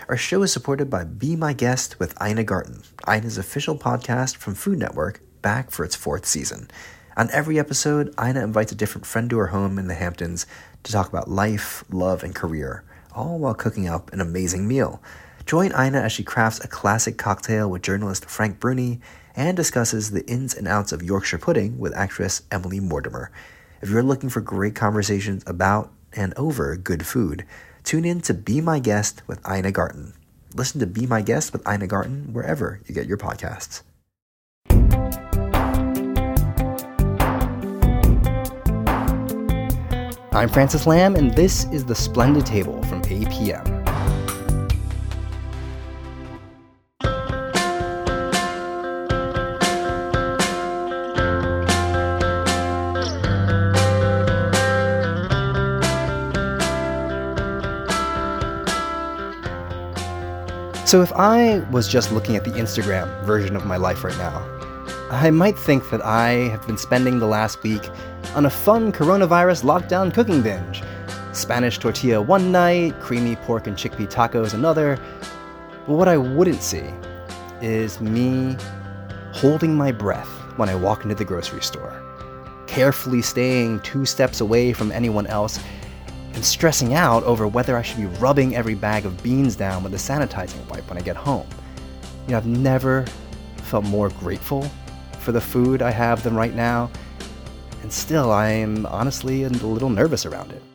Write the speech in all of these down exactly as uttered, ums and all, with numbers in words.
Our show is supported by Be My Guest with Ina Garten, Ina's official podcast from Food Network, back for its fourth season. On every episode, Ina invites a different friend to her home in the Hamptons to talk about life, love, and career, all while cooking up an amazing meal. Join Ina as she crafts a classic cocktail with journalist Frank Bruni and discusses the ins and outs of Yorkshire pudding with actress Emily Mortimer. If you're looking for great conversations about and over good food, tune in to Be My Guest with Ina Garten. Listen to Be My Guest with Ina Garten wherever you get your podcasts. I'm Francis Lamb, and this is The Splendid Table from A P M. So if I was just looking at the Instagram version of my life right now, I might think that I have been spending the last week on a fun coronavirus lockdown cooking binge. Spanish tortilla one night, creamy pork and chickpea tacos another. But what I wouldn't see is me holding my breath when I walk into the grocery store, carefully staying two steps away from anyone else, and stressing out over whether I should be rubbing every bag of beans down with a sanitizing wipe when I get home. You know, I've never felt more grateful for the food I have than right now, and still I am honestly a little nervous around it.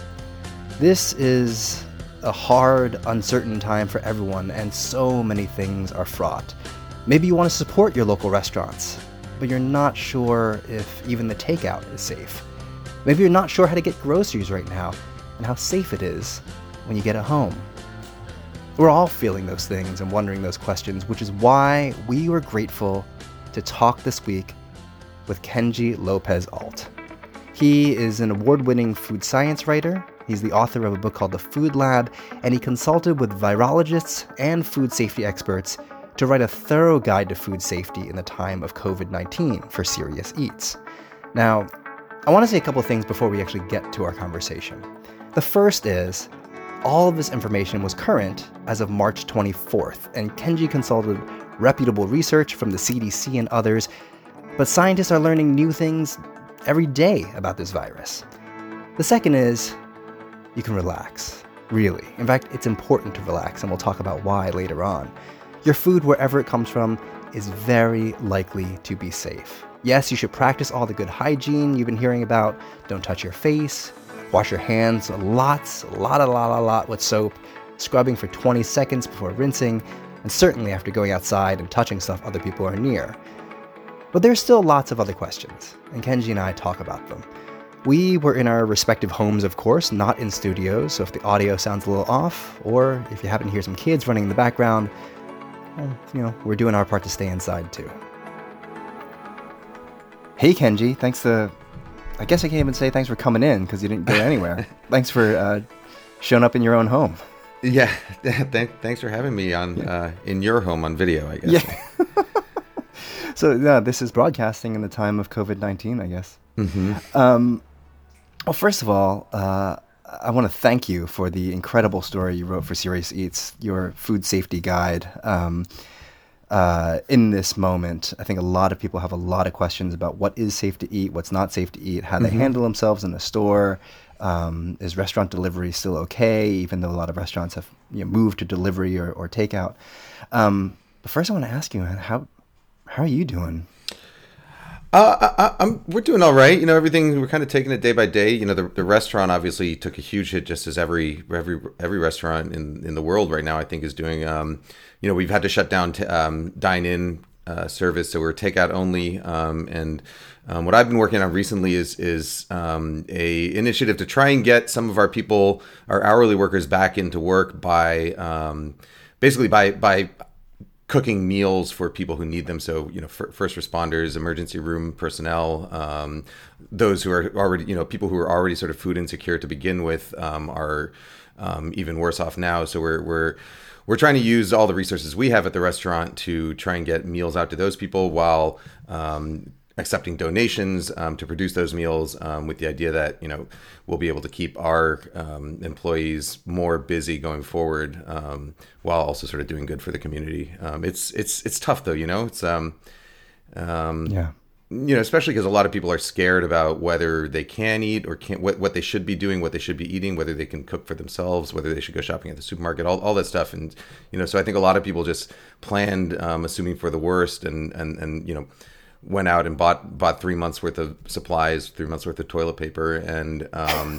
This is a hard, uncertain time for everyone, and so many things are fraught. Maybe you want to support your local restaurants, but you're not sure if even the takeout is safe. Maybe you're not sure how to get groceries right now and how safe it is when you get it home. We're all feeling those things and wondering those questions, which is why we were grateful to talk this week with Kenji Lopez-Alt. He is an award-winning food science writer. He's the author of a book called The Food Lab, and he consulted with virologists and food safety experts to write a thorough guide to food safety in the time of covid nineteen for Serious Eats. Now, I want to say a couple things before we actually get to our conversation. The first is, all of this information was current as of March twenty-fourth, and Kenji consulted reputable research from the C D C and others, but scientists are learning new things every day about this virus. The second is, you can relax, really. In fact, it's important to relax, and we'll talk about why later on. Your food, wherever it comes from, is very likely to be safe. Yes, you should practice all the good hygiene you've been hearing about. Don't touch your face. Wash your hands lots, a lot, a lot, a lot with soap. Scrubbing for twenty seconds before rinsing. And certainly after going outside and touching stuff other people are near. But there's still lots of other questions, and Kenji and I talk about them. We were in our respective homes, of course, not in studios, so if the audio sounds a little off, or if you happen to hear some kids running in the background, well, you know, we're doing our part to stay inside too. Hey Kenji, thanks to, I guess I can't even say thanks for coming in because you didn't go anywhere. Thanks for uh, showing up in your own home. Yeah, th- thanks for having me on yeah. uh, in your home on video, I guess. Yeah. So yeah, this is broadcasting in the time of covid nineteen, I guess. Mm-hmm. Um, well, first of all, uh, I want to thank you for the incredible story you wrote for Serious Eats, your food safety guide. Um, Uh, in this moment, I think a lot of people have a lot of questions about what is safe to eat, what's not safe to eat, how they mm-hmm. handle themselves in the store. Um, is restaurant delivery still okay, even though a lot of restaurants have you know, moved to delivery or, or takeout? Um, but first, I want to ask you, how how are you doing? Uh, I, I'm, we're doing all right. You know, everything, we're kind of taking it day by day. You know, the, the restaurant obviously took a huge hit, just as every every every restaurant in, in the world right now, I think, is doing. Um, you know, we've had to shut down t- um, dine-in uh, service, so we're takeout only. Um, and um, what I've been working on recently is is um, a initiative to try and get some of our people, our hourly workers, back into work by um, basically by by. cooking meals for people who need them. So, you know, f- first responders, emergency room personnel, um, those who are already, you know, people who are already sort of food insecure to begin with, um, are um, even worse off now. So we're we're we're trying to use all the resources we have at the restaurant to try and get meals out to those people while um, accepting donations um, to produce those meals, um, with the idea that, you know, we'll be able to keep our um, employees more busy going forward, um, while also sort of doing good for the community. Um, it's it's it's tough though, you know. It's um, um, Yeah. you know, especially because a lot of people are scared about whether they can eat or can't, what, what they should be doing, what they should be eating, whether they can cook for themselves, whether they should go shopping at the supermarket, all, all that stuff. And, you know, so I think a lot of people just planned, um, assuming for the worst, and, and, and, you know, went out and bought, bought three months worth of supplies, three months worth of toilet paper. And, um,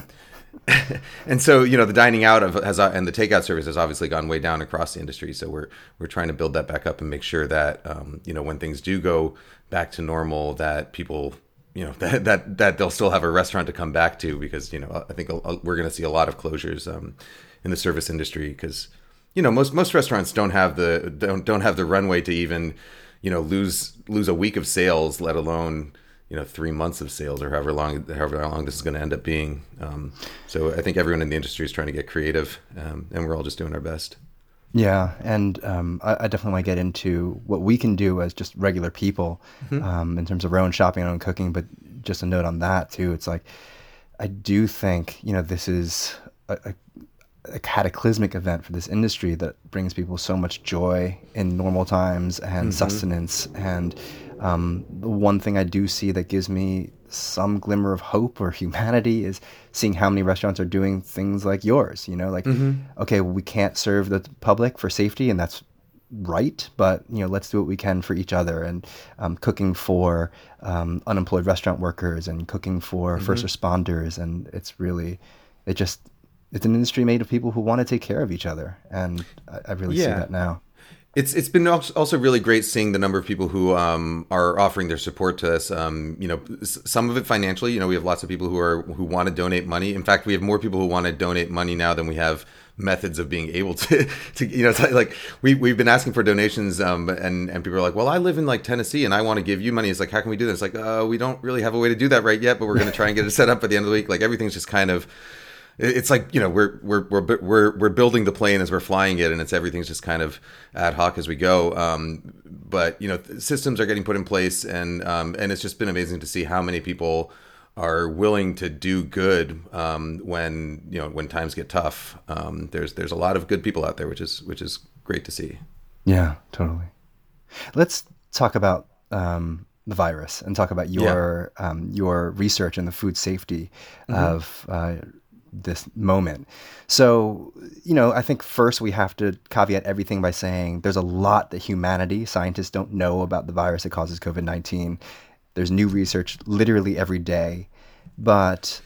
and so, you know, the dining out of has, and the takeout service has obviously gone way down across the industry. So we're, we're trying to build that back up and make sure that, um, you know, when things do go back to normal, that people, you know, that, that, that they'll still have a restaurant to come back to, because, you know, I think we're going to see a lot of closures, um, in the service industry, because, you know, most, most restaurants don't have the, don't, don't have the runway to even, you know, lose, lose a week of sales, let alone, you know, three months of sales, or however long, however long this is going to end up being. Um, so I think everyone in the industry is trying to get creative, um, and we're all just doing our best. Yeah, and um, I, I definitely want to get into what we can do as just regular people, mm-hmm. um, in terms of our own shopping, our own cooking. But just a note on that too. It's like, I do think, you know, this is a, a, a cataclysmic event for this industry that brings people so much joy in normal times and mm-hmm. sustenance. And um, the one thing I do see that gives me some glimmer of hope or humanity is seeing how many restaurants are doing things like yours, you know, like, mm-hmm. okay, well, we can't serve the public for safety, and that's right, but, you know, let's do what we can for each other, and um, cooking for um, unemployed restaurant workers, and cooking for mm-hmm. first responders. And it's really, it just, it's an industry made of people who want to take care of each other. And I, I really yeah. see that now. It's it's been also really great seeing the number of people who um, are offering their support to us. Um, you know, some of it financially. You know, we have lots of people who are who want to donate money. In fact, we have more people who want to donate money now than we have methods of being able to. to you know, it's like we we've been asking for donations, um, and and people are like, well, I live in like Tennessee and I want to give you money. It's like, how can we do this? It's like, uh, we don't really have a way to do that right yet, but we're going to try and get it set up at the end of the week. Like, everything's just kind of. It's like, you know, we're we're we're we're we're building the plane as we're flying it, and it's everything's just kind of ad hoc as we go. Um, but you know, systems are getting put in place, and um, and it's just been amazing to see how many people are willing to do good um, when you know when times get tough. Um, there's there's a lot of good people out there, which is which is great to see. Yeah, totally. Let's talk about um, the virus and talk about your yeah. um, your research and the food safety mm-hmm. of. Uh, this moment. So, you know, I think first we have to caveat everything by saying there's a lot that humanity, scientists don't know about the virus that causes COVID nineteen. There's new research literally every day, but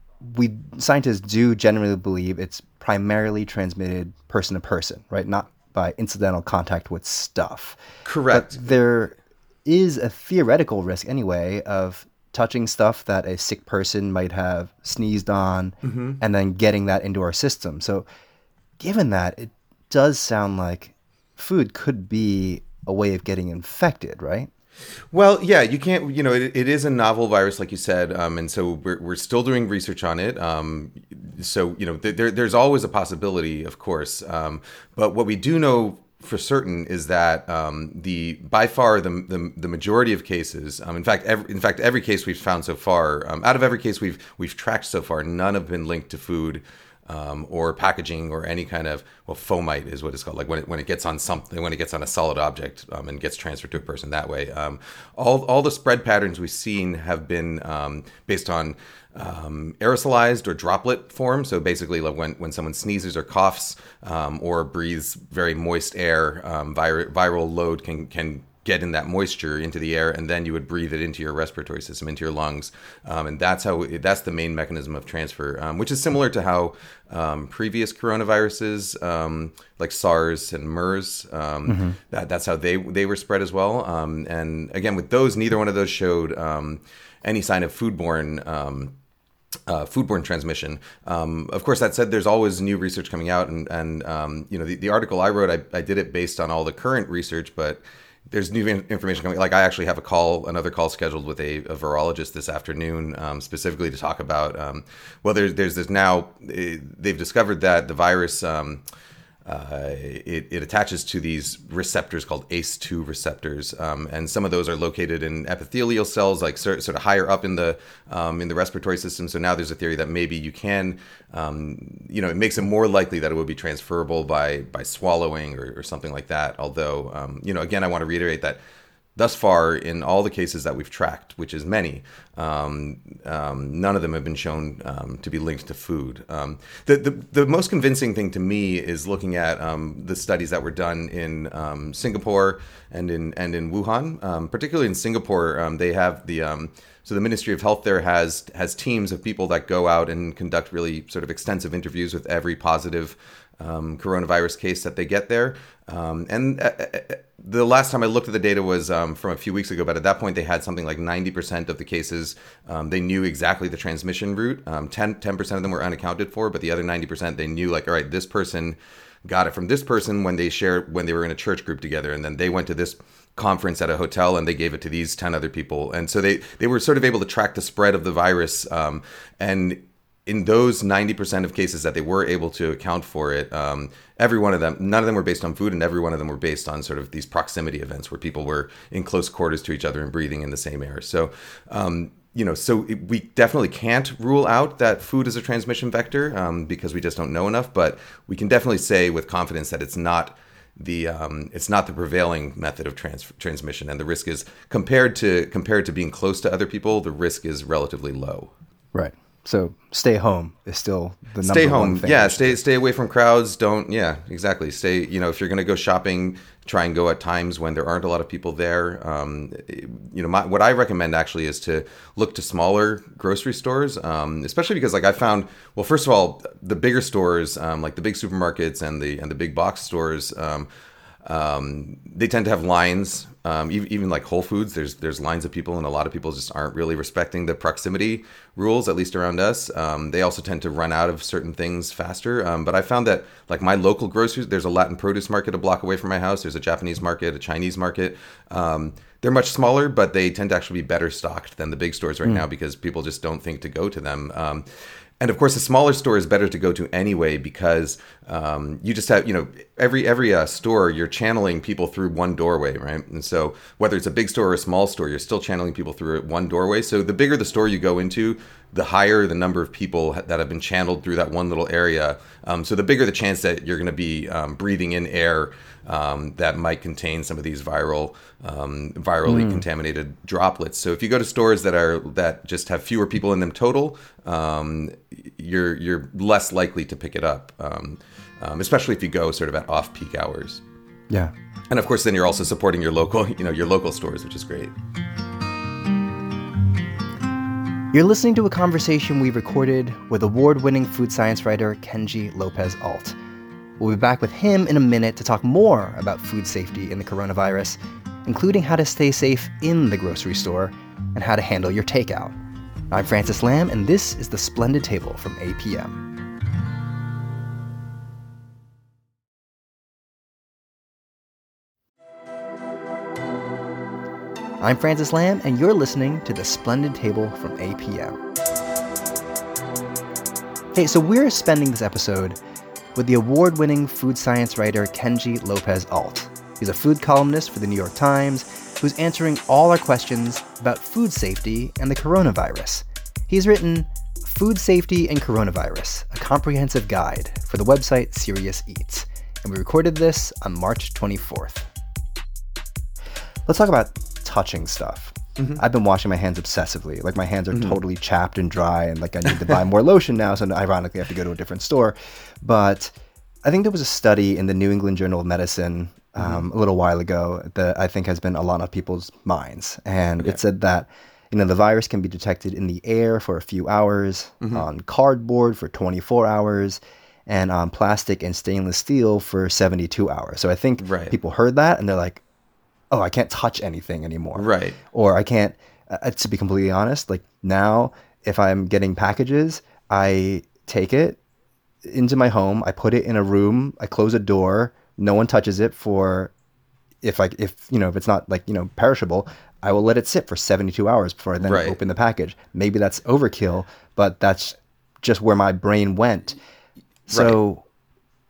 we scientists do generally believe it's primarily transmitted person to person, right? Not by incidental contact with stuff. Correct. But there is a theoretical risk anyway of touching stuff that a sick person might have sneezed on mm-hmm. and then getting that into our system. So given that, it does sound like food could be a way of getting infected, right? Well, yeah, you can't, you know, it, it is a novel virus, like you said. Um, and so we're, we're still doing research on it. Um, so, you know, th- there, there's always a possibility, of course. Um, but what we do know for certain is that um, the by far the, the the majority of cases, um, in fact, every, in fact, every case we've found so far, um, out of every case we've we've tracked so far, none have been linked to food um, or packaging or any kind of well fomite is what it's called, like when it when it gets on something, when it gets on a solid object um, and gets transferred to a person that way. Um, all all the spread patterns we've seen have been um, based on. Um, aerosolized or droplet form. So basically, like when, when someone sneezes or coughs um, or breathes very moist air, um, vir- viral load can can get in that moisture into the air, and then you would breathe it into your respiratory system, into your lungs, um, and that's how that's the main mechanism of transfer, um, which is similar to how um, previous coronaviruses um, like SARS and MERS um, mm-hmm. that that's how they they were spread as well. Um, and again, with those, neither one of those showed um, any sign of foodborne. Um, Uh, foodborne transmission. Um, of course, that said, there's always new research coming out, and and um, you know the, the article I wrote, I, I did it based on all the current research, but there's new information coming. Like I actually have a call, another call scheduled with a, a virologist this afternoon, um, specifically to talk about. Um, well, there's there's this now they've discovered that the virus. Um, uh, it, it attaches to these receptors called A C E two receptors, um, and some of those are located in epithelial cells, like sort, sort of higher up in the um, in the respiratory system. So now there's a theory that maybe you can, um, you know, it makes it more likely that it would be transferable by by swallowing or, or something like that. Although, um, you know, again, I want to reiterate that thus far, in all the cases that we've tracked, which is many, um, um, none of them have been shown um, to be linked to food. Um, the, the the most convincing thing to me is looking at um, the studies that were done in um, Singapore and in and in Wuhan. Um, particularly in Singapore, um, they have the um, so the Ministry of Health there has has teams of people that go out and conduct really sort of extensive interviews with every positive Um, coronavirus case that they get there. Um, and uh, the last time I looked at the data was um, from a few weeks ago, but at that point they had something like ninety percent of the cases, um, they knew exactly the transmission route. Um, ten, ten percent of them were unaccounted for, but the other ninety percent, they knew like, all right, this person got it from this person when they shared, when they were in a church group together. And then they went to this conference at a hotel and they gave it to these ten other people. And so they, they were sort of able to track the spread of the virus. Um, and in those ninety percent of cases that they were able to account for it, um, every one of them, none of them were based on food, and every one of them were based on sort of these proximity events where people were in close quarters to each other and breathing in the same air. So, um, you know, so it, we definitely can't rule out that food is a transmission vector um, because we just don't know enough. But we can definitely say with confidence that it's not the um, it's not the prevailing method of trans- transmission, and the risk is compared to compared to being close to other people, the risk is relatively low. Right. So stay home is still the number stay one home. thing. Yeah, stay stay away from crowds. Don't. Yeah, exactly. Stay. You know, if you're going to go shopping, try and go at times when there aren't a lot of people there. Um, you know, my, what I recommend actually is to look to smaller grocery stores, um, especially because, like, I found. Well, first of all, the bigger stores, um, like the big supermarkets and the and the big box stores. Um, Um, they tend to have lines, um, even, even like Whole Foods, there's there's lines of people, and a lot of people just aren't really respecting the proximity rules, at least around us. Um, they also tend to run out of certain things faster. Um, but I found that like my local groceries, there's a Latin produce market a block away from my house. There's a Japanese market, a Chinese market. Um, they're much smaller, but they tend to actually be better stocked than the big stores right mm. now because people just don't think to go to them. Um, And of course, a smaller store is better to go to anyway because um, you just have, you know, every every uh, store, you're channeling people through one doorway, right? And so whether it's a big store or a small store, you're still channeling people through one doorway. So the bigger the store you go into, the higher the number of people that have been channeled through that one little area. Um, so the bigger the chance that you're going to be um, breathing in air um, that might contain some of these viral, um, virally mm. contaminated droplets. So if you go to stores that are that just have fewer people in them total, um, you're you're less likely to pick it up, um, um, especially if you go sort of at off-peak hours. Yeah, and of course, then you're also supporting your local, you know, your local stores, which is great. You're listening to a conversation we recorded with award-winning food science writer Kenji Lopez-Alt. We'll be back with him in a minute to talk more about food safety in the coronavirus, including how to stay safe in the grocery store and how to handle your takeout. I'm Francis Lam, and this is The Splendid Table from A P M. I'm Francis Lam, and you're listening to The Splendid Table from A P M. Hey, so we're spending this episode with the award-winning food science writer Kenji Lopez-Alt. He's a food columnist for the New York Times who's answering all our questions about food safety and the coronavirus. He's written Food Safety and Coronavirus, a comprehensive guide for the website Serious Eats, and we recorded this on March twenty-fourth. Let's talk about touching stuff. Mm-hmm. I've been washing my hands obsessively. Like my hands are mm-hmm. totally chapped and dry, and like I need to buy more lotion now, so ironically I have to go to a different store. But I think there was a study in the New England Journal of Medicine um, mm-hmm. a little while ago that I think has been a lot of people's minds. And okay. it said that, you know, the virus can be detected in the air for a few hours, mm-hmm. on cardboard for twenty-four hours, and on plastic and stainless steel for seventy-two hours. So I think right. people heard that and they're like, oh, I can't touch anything anymore. Right. Or I can't, uh, to be completely honest, like now, if I'm getting packages, I take it into my home, I put it in a room, I close a door, no one touches it for, if like, if, you know, if it's not like, you know, perishable, I will let it sit for seventy-two hours before I then right. open the package. Maybe that's overkill, but that's just where my brain went. So,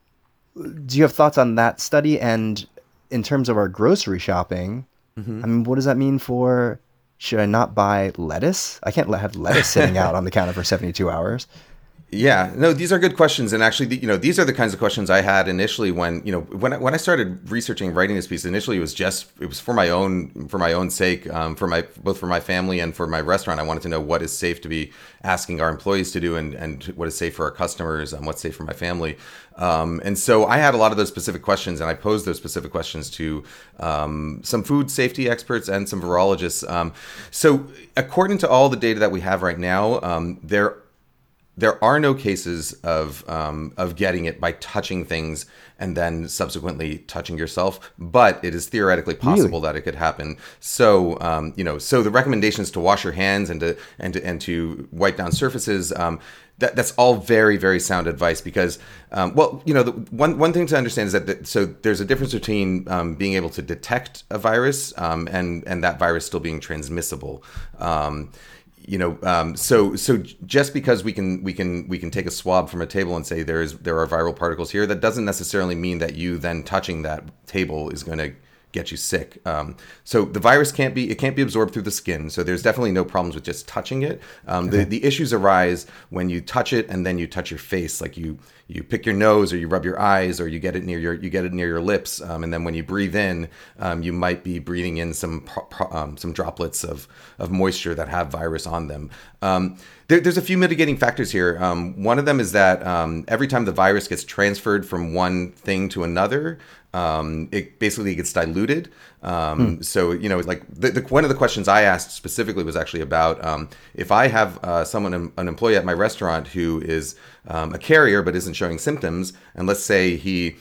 Do you have thoughts on that study? And in terms of our grocery shopping, Mm-hmm. I mean, what does that mean for, should I not buy lettuce? I can't let- have lettuce sitting out on the counter for seventy-two hours. Yeah, no, these are good questions, and actually, you know, these are the kinds of questions I had initially when, you know, when I, when I started researching and writing this piece. Initially, it was just it was for my own for my own sake, um, for my both for my family and for my restaurant. I wanted to know what is safe to be asking our employees to do, and and what is safe for our customers, and what's safe for my family. Um, and so I had a lot of those specific questions, and I posed those specific questions to um, some food safety experts and some virologists. Um, so according to all the data that we have right now, um, there. There are no cases of um, of getting it by touching things and then subsequently touching yourself, but it is theoretically possible Really? that it could happen. So um, you know, so the recommendations to wash your hands and to and to, and to wipe down surfaces. Um, that, that's all very, very sound advice because, um, well, you know, the one one thing to understand is that the, so there's a difference between um, being able to detect a virus um, and and that virus still being transmissible. Um, You know, um, so so just because we can we can we can take a swab from a table and say there is there are viral particles here, that doesn't necessarily mean that you then touching that table is going to get you sick. Um, so the virus can't be it can't be absorbed through the skin. So there's definitely no problems with just touching it. Um, Okay. the the issues arise when you touch it and then you touch your face, like you you pick your nose or you rub your eyes or you get it near your you get it near your lips, um, and then when you breathe in, um, you might be breathing in some pro- pro- um, some droplets of of moisture that have virus on them. Um, there, there's a few mitigating factors here. Um, one of them is that um, every time the virus gets transferred from one thing to another, um, it basically gets diluted. Um, Hmm. So, you know, like the, the, one of the questions I asked specifically was actually about um, if I have uh, someone, an employee at my restaurant who is um, a carrier but isn't showing symptoms, and let's say he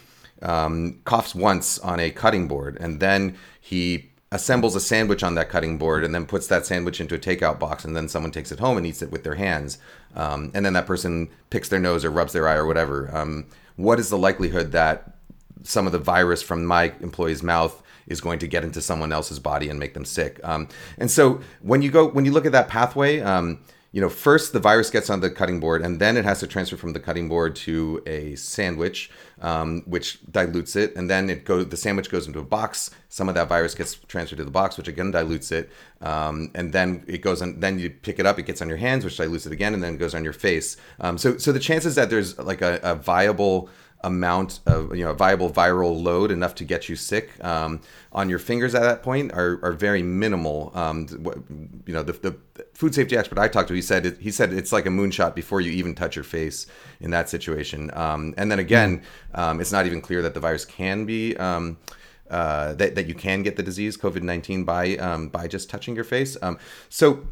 um, coughs once on a cutting board, and then he assembles a sandwich on that cutting board and then puts that sandwich into a takeout box, and then someone takes it home and eats it with their hands, um, and then that person picks their nose or rubs their eye or whatever. Um, what is the likelihood that some of the virus from my employee's mouth is going to get into someone else's body and make them sick? Um, and so when you go when you look at that pathway, um, you know, first the virus gets on the cutting board, and then it has to transfer from the cutting board to a sandwich, um, which dilutes it, and then it goes. The sandwich goes into a box. Some of that virus gets transferred to the box, which again dilutes it, um, and then it goes on. Then you pick it up, it gets on your hands, which dilutes it again, and then it goes on your face. Um, so, so the chances that there's like a, a viable amount of, you know, a viable viral load enough to get you sick um, on your fingers at that point are, are very minimal. Um, what- you know, the, the food safety expert I talked to, he said it, he said it's like a moonshot before you even touch your face in that situation. Um, and then again, um, it's not even clear that the virus can be um, uh, that that you can get the disease COVID nineteen by um, by just touching your face. Um, so.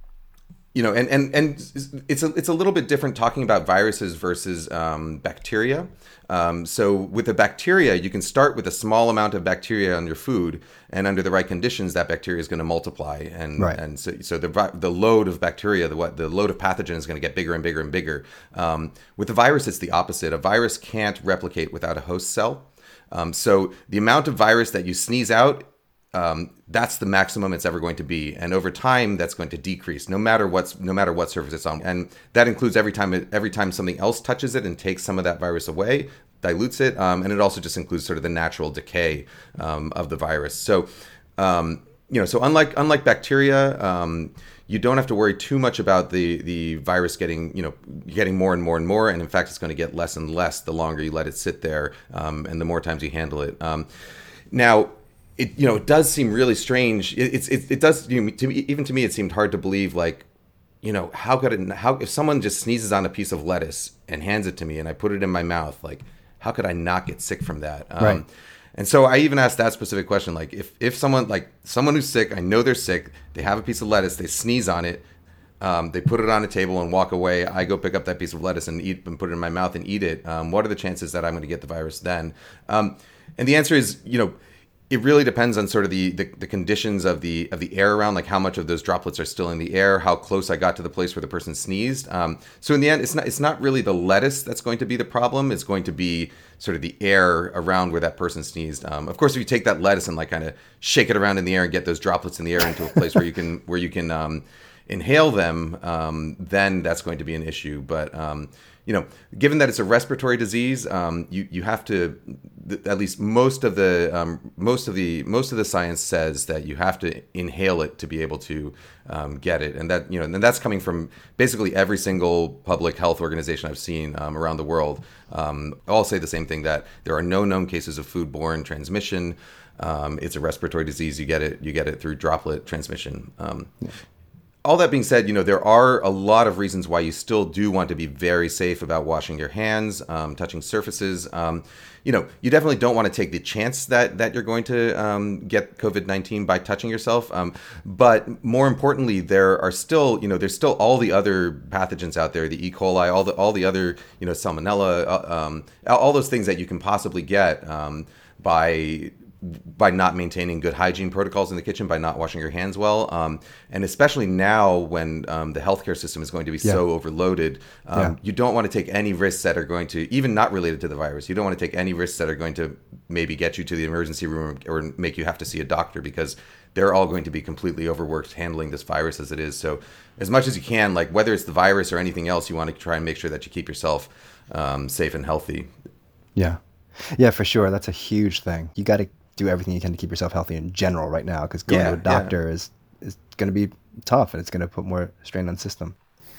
You know, and, and, and it's a it's a little bit different talking about viruses versus um, bacteria. Um, so with the bacteria, you can start with a small amount of bacteria on your food, and under the right conditions, that bacteria is going to multiply, and Right. and so, so the vi- the load of bacteria, the what the load of pathogen is going to get bigger and bigger and bigger. Um, with the virus, it's the opposite. A virus can't replicate without a host cell. Um, so the amount of virus that you sneeze out, um, that's the maximum it's ever going to be, and over time that's going to decrease no matter what's no matter what surface it's on, and that includes every time it, every time something else touches it and takes some of that virus away, dilutes it, um, and it also just includes sort of the natural decay um, of the virus. So um, you know, so unlike unlike bacteria, um, you don't have to worry too much about the the virus getting you know getting more and more and more, and in fact it's going to get less and less the longer you let it sit there, um, and the more times you handle it. Um, now. It you know it does seem really strange. It, it's it, it does you know, to me, even to me it seemed hard to believe, like, you know, how could it how if someone just sneezes on a piece of lettuce and hands it to me and I put it in my mouth, like, how could I not get sick from that? Um, Right. And so I even asked that specific question, like if if someone like someone who's sick, I know they're sick, they have a piece of lettuce, they sneeze on it, um, they put it on a table and walk away. I go pick up that piece of lettuce and eat and put it in my mouth and eat it. Um, what are the chances that I'm going to get the virus then? Um, and the answer is, you know. It really depends on sort of the, the, the conditions of the of the air around, like how much of those droplets are still in the air, how close I got to the place where the person sneezed. Um, so in the end, it's not it's not really the lettuce that's going to be the problem. It's going to be sort of the air around where that person sneezed. Um, of course, if you take that lettuce and like kind of shake it around in the air and get those droplets in the air into a place where you can where you can um, inhale them, um, then that's going to be an issue. But um, you know, given that it's a respiratory disease, um, you you have to, at least most of the um, most of the most of the science says that you have to inhale it to be able to um, get it, and that you know, and that's coming from basically every single public health organization I've seen um, around the world. Um, all say the same thing, that there are no known cases of foodborne transmission. Um, it's a respiratory disease. You get it. You get it through droplet transmission. Um, yeah. All that being said, you know, there are a lot of reasons why you still do want to be very safe about washing your hands, um, touching surfaces. Um, you know, you definitely don't want to take the chance that that you're going to um, get COVID nineteen by touching yourself. Um, but more importantly, there are still, you know, there's still all the other pathogens out there, the E. coli, all the all the other, you know, salmonella, uh, um, all those things that you can possibly get um, by. by not maintaining good hygiene protocols in the kitchen, by not washing your hands well. Um, and especially now when um, the healthcare system is going to be yeah. so overloaded, um, yeah. you don't want to take any risks that are going to, even not related to the virus, you don't want to take any risks that are going to maybe get you to the emergency room or make you have to see a doctor, because they're all going to be completely overworked handling this virus as it is. So as much as you can, like whether it's the virus or anything else, you want to try and make sure that you keep yourself um, safe and healthy. Yeah. Yeah, for sure. That's a huge thing. You got to do everything you can to keep yourself healthy in general right now, because going yeah, to a doctor yeah. is is going to be tough, and it's going to put more strain on the system.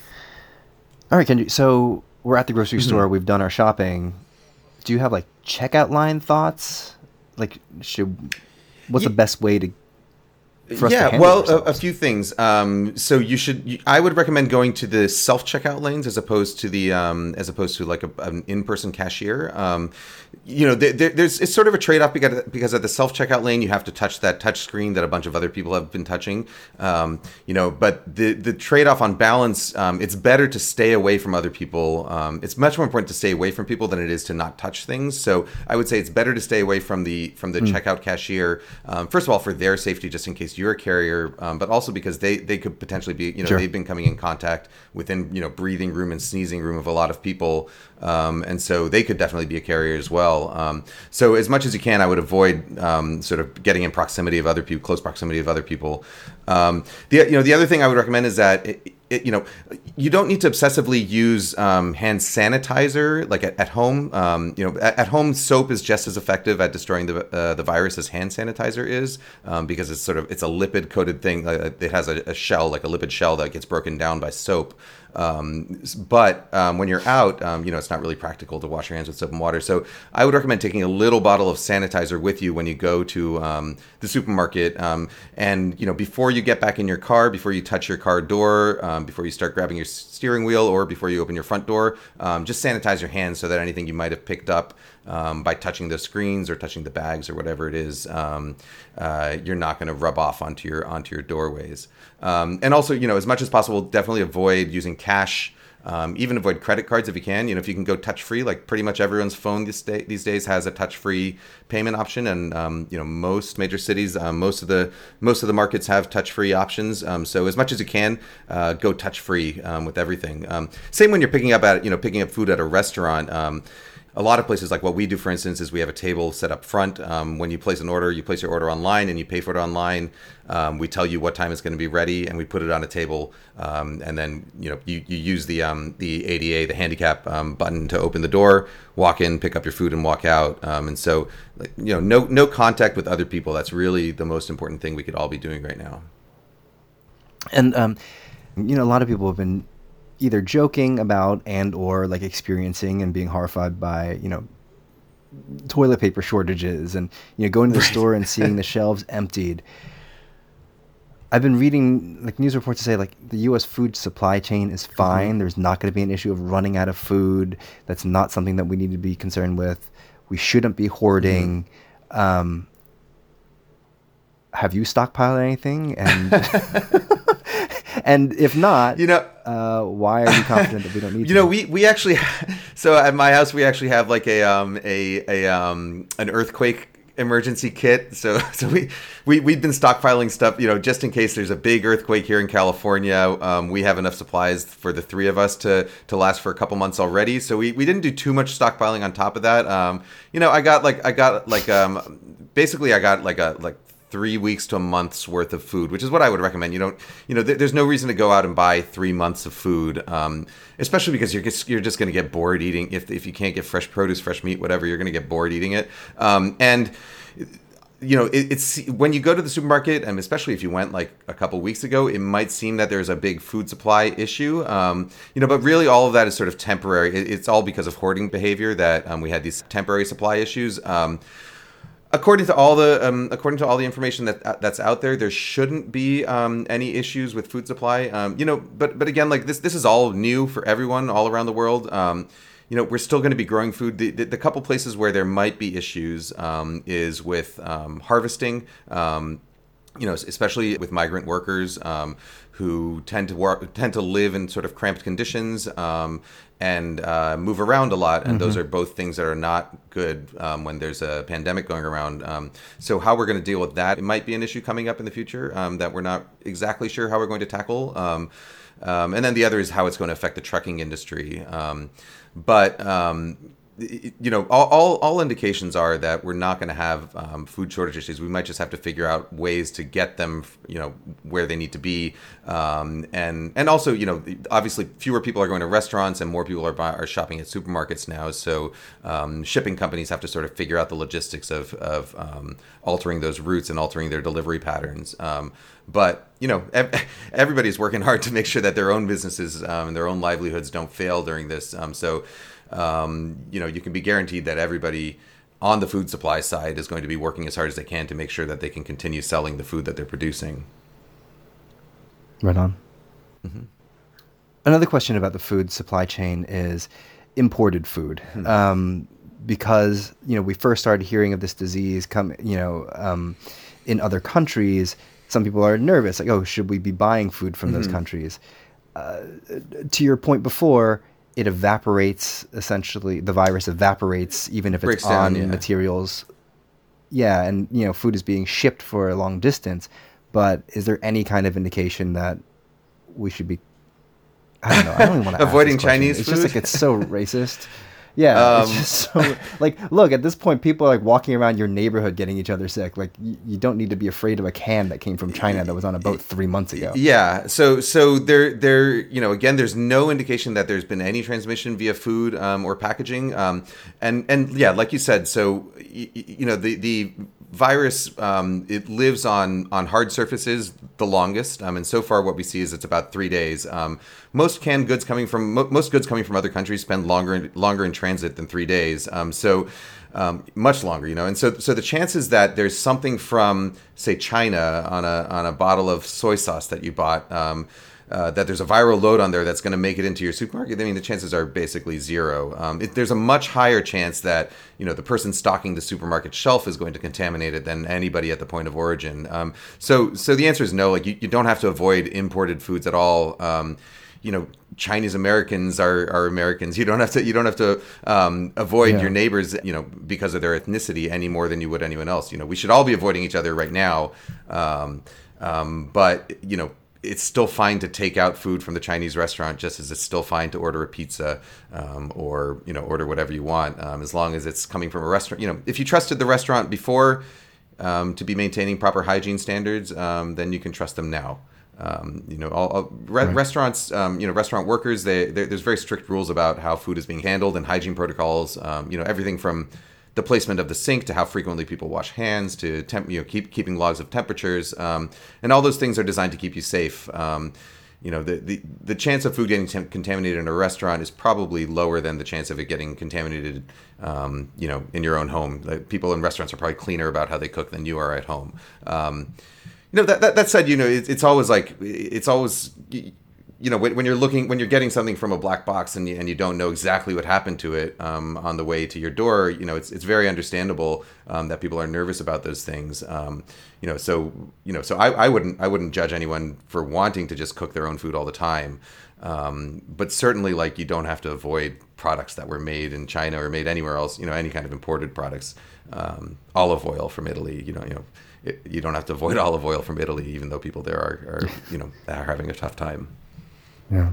All right, Kenji, so we're at the grocery mm-hmm. store, we've done our shopping. Do you have like checkout line thoughts? Like, should what's yeah. the best way to for us yeah, to handle well, ourselves? a, a few things. Um, so you should. You, I would recommend going to the self checkout lanes as opposed to the um, as opposed to like a, an in person cashier. Um, you know, there, there, there's it's sort of a trade off because because at the self checkout lane you have to touch that touch screen that a bunch of other people have been touching. Um, you know, but the the trade off on balance, um, it's better to stay away from other people. Um, it's much more important to stay away from people than it is to not touch things. So I would say it's better to stay away from the from the mm. checkout cashier. Um, first of all, for their safety, just in case you're a carrier, um, but also because they, they could potentially be, you know, sure. they've been coming in contact within, you know, breathing room and sneezing room of a lot of people. Um, and so they could definitely be a carrier as well. Um, so as much as you can, I would avoid um, sort of getting in proximity of other people, close proximity of other people. Um, the, you know, the other thing I would recommend is that, it, it, you know, you don't need to obsessively use um, hand sanitizer like at, at home. Um, you know, at, at home, soap is just as effective at destroying the uh, the virus as hand sanitizer is, um, because it's sort of it's a lipid coated thing. Uh, it has a, a shell, like a lipid shell that gets broken down by soap. Um, but um, when you're out, um, you know, it's not really practical to wash your hands with soap and water. So I would recommend taking a little bottle of sanitizer with you when you go to um, the supermarket. Um, and, you know, before you get back in your car, before you touch your car door, um, before you start grabbing your steering wheel, or before you open your front door, um, just sanitize your hands so that anything you might have picked up um, by touching the screens or touching the bags or whatever it is, um, uh, you're not going to rub off onto your onto your doorways. Um, and also, you know, as much as possible, definitely avoid using cash. Um, even avoid credit cards if you can. You know, if you can go touch-free, like pretty much everyone's phone this day, these days has a touch-free payment option, and um, you know, most major cities, um, most of the most of the markets have touch-free options. Um, so as much as you can, uh, go touch-free um, with everything. Um, same when you're picking up at you know picking up food at a restaurant. Um, A lot of places, like what we do, for instance, is we have a table set up front. Um, when you place an order, you place your order online and you pay for it online. Um, we tell you what time it's going to be ready, and we put it on a table. Um, and then, you know, you, you use the um, the A D A, the handicap um, button to open the door, walk in, pick up your food, and walk out. Um, and so, you know, no no contact with other people. That's really the most important thing we could all be doing right now. And um, you know, a lot of people have been either joking about and or like experiencing and being horrified by, you know, toilet paper shortages and, you know, going to the right. store and seeing the shelves emptied. I've been reading like news reports to say like the U S food supply chain is fine. Mm-hmm. There's not going to be an issue of running out of food. That's not something that we need to be concerned with. We shouldn't be hoarding. Mm-hmm. Um, have you stockpiled anything? And and if not, you know, uh, why are you confident that we don't need? You to? know, we we actually so at my house we actually have like a um a a um an earthquake emergency kit. So so we we we've been stockpiling stuff, you know, just in case there's a big earthquake here in California. Um, we have enough supplies for the three of us to to last for a couple months already. So we, we didn't do too much stockpiling on top of that. Um, you know, I got like I got like um basically I got like a like three weeks to a month's worth of food, which is what I would recommend. You don't, you know, th- there's no reason to go out and buy three months of food, um, especially because you're just, you're just going to get bored eating. If if you can't get fresh produce, fresh meat, whatever, you're going to get bored eating it. Um, and you know, it, it's when you go to the supermarket, and especially if you went like a couple weeks ago, it might seem that there's a big food supply issue. Um, you know, but really all of that is sort of temporary. It, it's all because of hoarding behavior that um, we had these temporary supply issues. Um, According to all the um, according to all the information that uh, that's out there, there shouldn't be um, any issues with food supply. Um, you know, but but again, like this this is all new for everyone all around the world. Um, you know, we're still going to be growing food. The, the, the couple places where there might be issues um, is with um, harvesting. Um, you know, especially with migrant workers um, who tend to work, tend to live in sort of cramped conditions um, and uh, move around a lot. And mm-hmm. those are both things that are not good um, when there's a pandemic going around. Um, so how we're going to deal with that, it might be an issue coming up in the future um, that we're not exactly sure how we're going to tackle. Um, um, and then the other is how it's going to affect the trucking industry. Um, but um, you know, all, all, all indications are that we're not going to have um, food shortage issues. We might just have to figure out ways to get them, you know, where they need to be. Um, and and also, you know, obviously fewer people are going to restaurants and more people are buy, are shopping at supermarkets now. So um, shipping companies have to sort of figure out the logistics of, of um, altering those routes and altering their delivery patterns. Um, but, you know, ev- everybody's working hard to make sure that their own businesses um, and their own livelihoods don't fail during this. Um, so Um, you know, you can be guaranteed that everybody on the food supply side is going to be working as hard as they can to make sure that they can continue selling the food that they're producing. Right on. Mm-hmm. Another question about the food supply chain is imported food. Mm-hmm. Um, because, you know, we first started hearing of this disease come, you know, um, in other countries, some people are nervous, like, oh, should we be buying food from mm-hmm. those countries? Uh, to your point before, it evaporates, essentially, the virus evaporates even if Breaks it's on down, yeah. materials. Yeah, and, you know, food is being shipped for a long distance. But is there any kind of indication that we should be, I don't know, I don't even want to avoiding ask this Chinese it's food? It's just like, it's so racist. Yeah, um, it's just so, like, look, at this point, people are like walking around your neighborhood getting each other sick. Like, you, you don't need to be afraid of a can that came from China that was on a boat three months ago. Yeah, so so there, there, you know, again, there's no indication that there's been any transmission via food um, or packaging. Um, and, and yeah, like you said, so, you, you know, the, the virus, um, it lives on, on hard surfaces the longest. Um, and so far what we see is it's about three days. Um, most canned goods coming from, mo- most goods coming from other countries spend longer, longer in transit than three days. Um, so um, much longer, you know. And so, so the chances that there's something from, say, China on a, on a bottle of soy sauce that you bought, um, Uh, that there's a viral load on there that's going to make it into your supermarket, I mean, the chances are basically zero. Um, it, there's a much higher chance that, you know, the person stocking the supermarket shelf is going to contaminate it than anybody at the point of origin. Um, so, so the answer is no. Like, you, you don't have to avoid imported foods at all. Um, you know, Chinese Americans are, are Americans. You don't have to. You don't have to um, avoid yeah. your neighbors, you know, because of their ethnicity any more than you would anyone else. You know, we should all be avoiding each other right now. Um, um, but you know. It's still fine to take out food from the Chinese restaurant, just as it's still fine to order a pizza um, or, you know, order whatever you want, um, as long as it's coming from a restaurant. You know, if you trusted the restaurant before um, to be maintaining proper hygiene standards, um, then you can trust them now. Um, you know, all, all re- right. restaurants, um, you know, restaurant workers, they, there's very strict rules about how food is being handled and hygiene protocols. Um, you know, everything from the placement of the sink to how frequently people wash hands to temp, you know, keep keeping logs of temperatures, um, and all those things are designed to keep you safe. Um, you know, the, the the chance of food getting temp- contaminated in a restaurant is probably lower than the chance of it getting contaminated, um, you know, in your own home. Like, people in restaurants are probably cleaner about how they cook than you are at home. Um, you know, that, that that said, you know, it, it's always like it's always. You know, when, when you're looking, when you're getting something from a black box and you, and you don't know exactly what happened to it um, on the way to your door, you know, it's it's very understandable um, that people are nervous about those things. Um, you know, so you know, so I, I wouldn't I wouldn't judge anyone for wanting to just cook their own food all the time. Um, but certainly, like, you don't have to avoid products that were made in China or made anywhere else. You know, any kind of imported products, um, olive oil from Italy. You know, you know, it, you don't have to avoid olive oil from Italy, even though people there are, are you know are having a tough time. Yeah.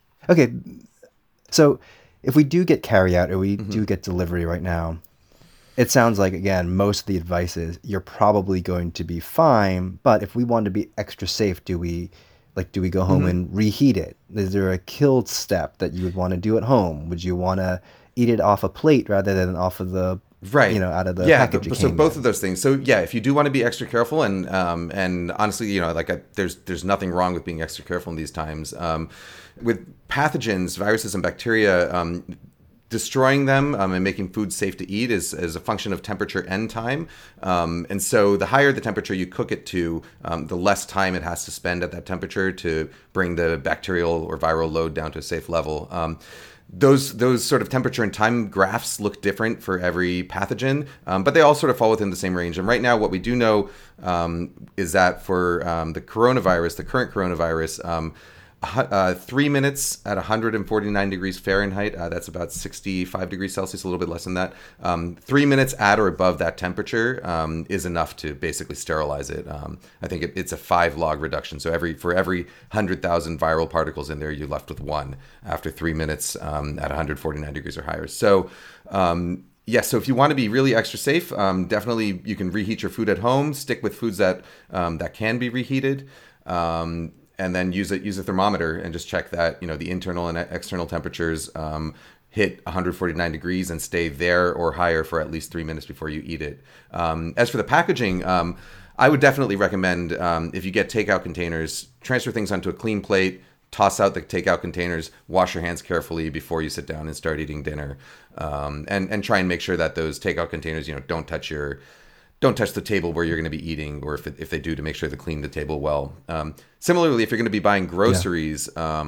Okay. So if we do get carry out or we mm-hmm. do get delivery right now, it sounds like, again, most of the advice is you're probably going to be fine, but if we want to be extra safe, do we like do we go home Mm-hmm. and reheat it? Is there a kill step that you would want to do at home? Would you want to eat it off a plate rather than off of the Right. you know, out of the yeah. package The, it so came both in? of those things. So yeah, if you do want to be extra careful, and um, and honestly, you know, like I, there's there's nothing wrong with being extra careful in these times. Um, with pathogens, viruses, and bacteria, um, destroying them um, and making food safe to eat is, is a function of temperature and time. Um, and so the higher the temperature you cook it to, um, the less time it has to spend at that temperature to bring the bacterial or viral load down to a safe level. Um, those those sort of temperature and time graphs look different for every pathogen, um, but they all sort of fall within the same range. And right now, what we do know um, is that for um, the coronavirus, the current coronavirus, um, Uh, three minutes at one hundred forty-nine degrees Fahrenheit, uh, that's about sixty-five degrees Celsius, a little bit less than that. Um, three minutes at or above that temperature um, is enough to basically sterilize it. Um, I think it, it's a five log reduction. So every for every one hundred thousand viral particles in there, you're left with one after three minutes um, at one hundred forty-nine degrees or higher. So um, yeah, so if you want to be really extra safe, um, definitely you can reheat your food at home. Stick with foods that um, that can be reheated. Um, and then use it, use a thermometer and just check that, you know, the internal and external temperatures um, hit one hundred forty-nine degrees and stay there or higher for at least three minutes before you eat it. Um, as for the packaging, um, I would definitely recommend um, if you get takeout containers, transfer things onto a clean plate, toss out the takeout containers, wash your hands carefully before you sit down and start eating dinner, um, and and try and make sure that those takeout containers, you know, don't touch your Don't touch the table where you're going to be eating, or if it, if they do, to make sure to clean the table well. Um, similarly, if you're going to be buying groceries, yeah. um,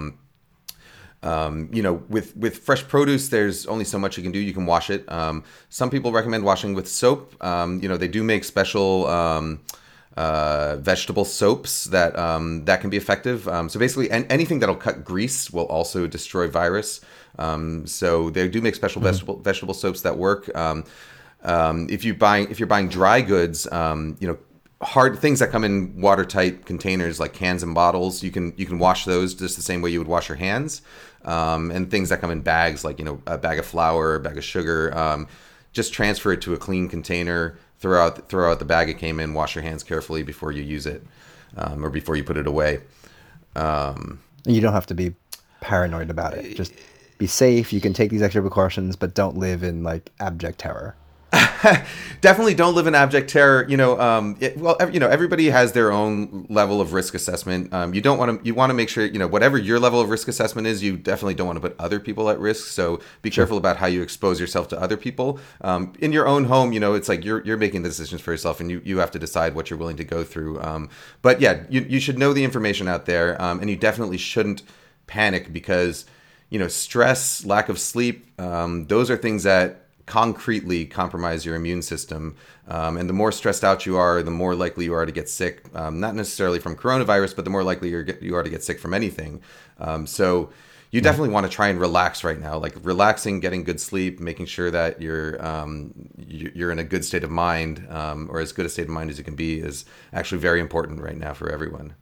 um, you know, with with fresh produce, there's only so much you can do. You can wash it. Um, some people recommend washing with soap. Um, you know, they do make special um, uh, vegetable soaps that um, that can be effective. Um, so basically, an- anything that'll cut grease will also destroy virus. Um, so they do make special mm-hmm. vegetable vegetable soaps that work. Um, Um, if you buying if you're buying dry goods, um, you know, hard things that come in watertight containers like cans and bottles, you can you can wash those just the same way you would wash your hands. Um, and things that come in bags, like, you know, a bag of flour, a bag of sugar, um, just transfer it to a clean container. Throw out throw out the bag it came in. Wash your hands carefully before you use it, um, or before you put it away. Um, you don't have to be paranoid about it. Just be safe. You can take these extra precautions, but don't live in like abject terror. Definitely don't live in abject terror. You know, um, it, well, you know, everybody has their own level of risk assessment. Um, you don't want to, you want to make sure, you know, whatever your level of risk assessment is, you definitely don't want to put other people at risk. So be sure. careful about how you expose yourself to other people. Um, in your own home, you know, it's like you're you're making the decisions for yourself, and you, you have to decide what you're willing to go through. Um, but yeah, you you should know the information out there, um, and you definitely shouldn't panic because, you know, stress, lack of sleep, um, those are things that concretely compromise your immune system. Um, and the more stressed out you are, the more likely you are to get sick, um, not necessarily from coronavirus, but the more likely you're, you are to get sick from anything. Um, so you definitely want to try and relax right now, like relaxing, getting good sleep, making sure that you're um, you're in a good state of mind, um, or as good a state of mind as you can be, is actually very important right now for everyone.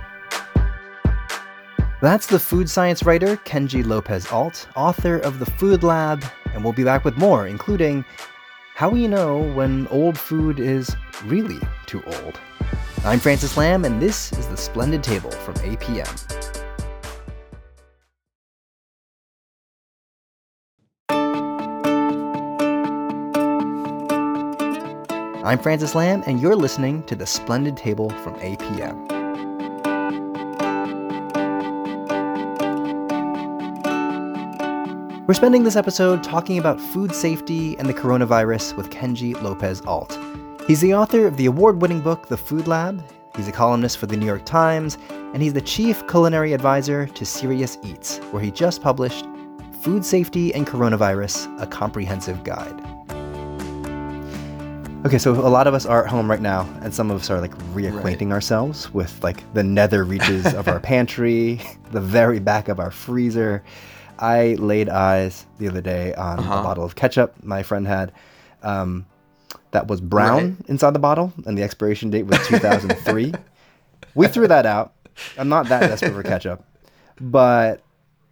That's the food science writer Kenji Lopez-Alt, author of The Food Lab, and we'll be back with more, including how we know when old food is really too old. I'm Francis Lamb, and this is The Splendid Table from A P M. I'm Francis Lamb, and you're listening to The Splendid Table from A P M. We're spending this episode talking about food safety and the coronavirus with Kenji Lopez-Alt. He's the author of the award-winning book, The Food Lab. He's a columnist for the New York Times, and he's the chief culinary advisor to Serious Eats, where he just published Food Safety and Coronavirus, A Comprehensive Guide. Okay, so a lot of us are at home right now, and some of us are like reacquainting right. ourselves with like the nether reaches of our pantry, the very back of our freezer. I laid eyes the other day on uh-huh. a bottle of ketchup my friend had um, that was brown right. inside the bottle, and the expiration date was two thousand three. We threw that out. I'm not that desperate for ketchup, but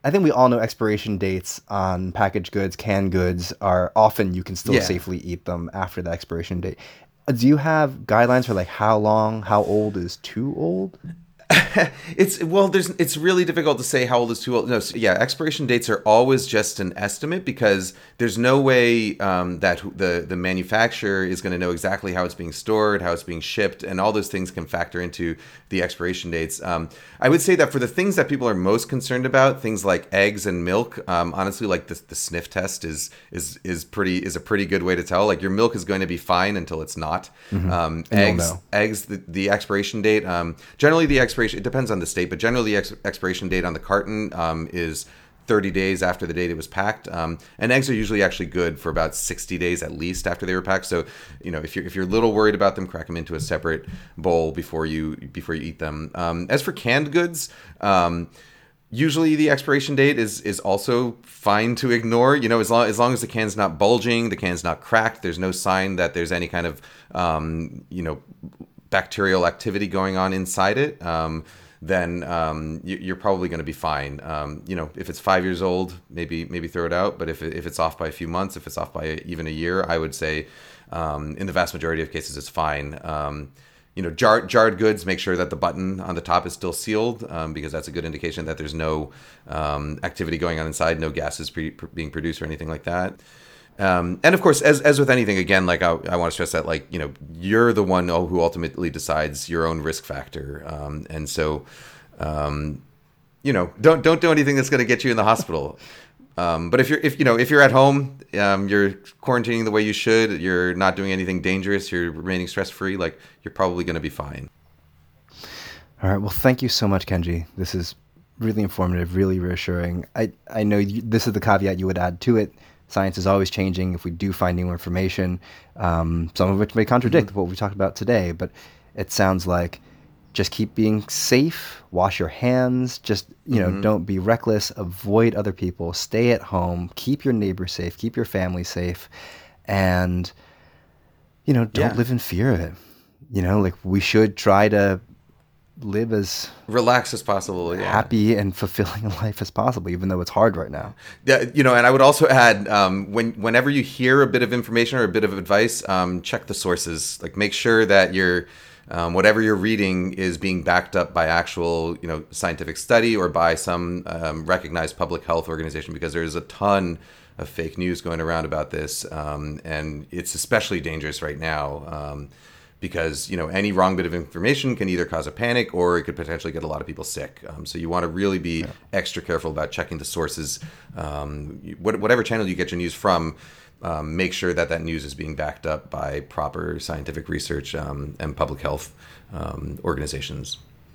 I think we all know expiration dates on packaged goods, canned goods are often you can still Yeah. safely eat them after the expiration date. Uh, Do you have guidelines for like how long, how old is too old? It's well, there's it's really difficult to say how old is too old. No, so yeah, expiration dates are always just an estimate because there's no way um, that who- the the manufacturer is going to know exactly how it's being stored, how it's being shipped, and all those things can factor into the expiration dates. Um, I would say that for the things that people are most concerned about, things like eggs and milk, um, honestly, like the, the sniff test is is is pretty is a pretty good way to tell. Like your milk is going to be fine until it's not. Um, And you'll eggs, know. eggs, the, the expiration date. Um, generally, the expiration it depends on the state, but generally the ex- expiration date on the carton um, is thirty days after the date it was packed. Um, and eggs are usually actually good for about sixty days at least after they were packed. So, you know, if you're if you're a little worried about them, crack them into a separate bowl before you before you eat them. Um, as for canned goods. Um, Usually the expiration date is is also fine to ignore. You know, as long as long as the can's not bulging, the can's not cracked, there's no sign that there's any kind of um, you know bacterial activity going on inside it. Um, then um, you, you're probably going to be fine. Um, you know, if it's five years old, maybe maybe throw it out. But if it, if it's off by a few months, if it's off by even a year, I would say um, in the vast majority of cases it's fine. Um, you know, jar, jarred goods, make sure that the button on the top is still sealed um, because that's a good indication that there's no um, activity going on inside, no gases pre- pr- being produced or anything like that. Um, and of course, as as with anything, again, like I, I want to stress that, like, you know, you're the one who ultimately decides your own risk factor. Um, and so, um, you know, don't don't do anything that's going to get you in the hospital. Um, but if you're if you know if you're at home, um, you're quarantining the way you should, you're not doing anything dangerous, you're remaining stress free, like you're probably going to be fine. All right. Well, thank you so much, Kenji. This is really informative, really reassuring. I, I know you, this is the caveat you would add to it. Science is always changing. If we do find new information, um, some of which may contradict mm-hmm. what we talked about today, but it sounds like just keep being safe, wash your hands, just, you know, mm-hmm. don't be reckless, avoid other people, stay at home, keep your neighbors safe, keep your family safe, and, you know, don't yeah. live in fear of it. You know, like we should try to live as relaxed as possible, yeah. happy and fulfilling a life as possible, even though it's hard right now. Yeah, you know, and I would also add, um, when whenever you hear a bit of information or a bit of advice, um, check the sources. Like, make sure that you're um, whatever you're reading is being backed up by actual, you know, scientific study or by some um, recognized public health organization, because there's a ton of fake news going around about this, um, and it's especially dangerous right now. Um, Because, you know, any wrong bit of information can either cause a panic or it could potentially get a lot of people sick. Um, so you want to really be yeah. extra careful about checking the sources. Um, what, whatever channel you get your news from, um, make sure that that news is being backed up by proper scientific research um, and public health um, organizations.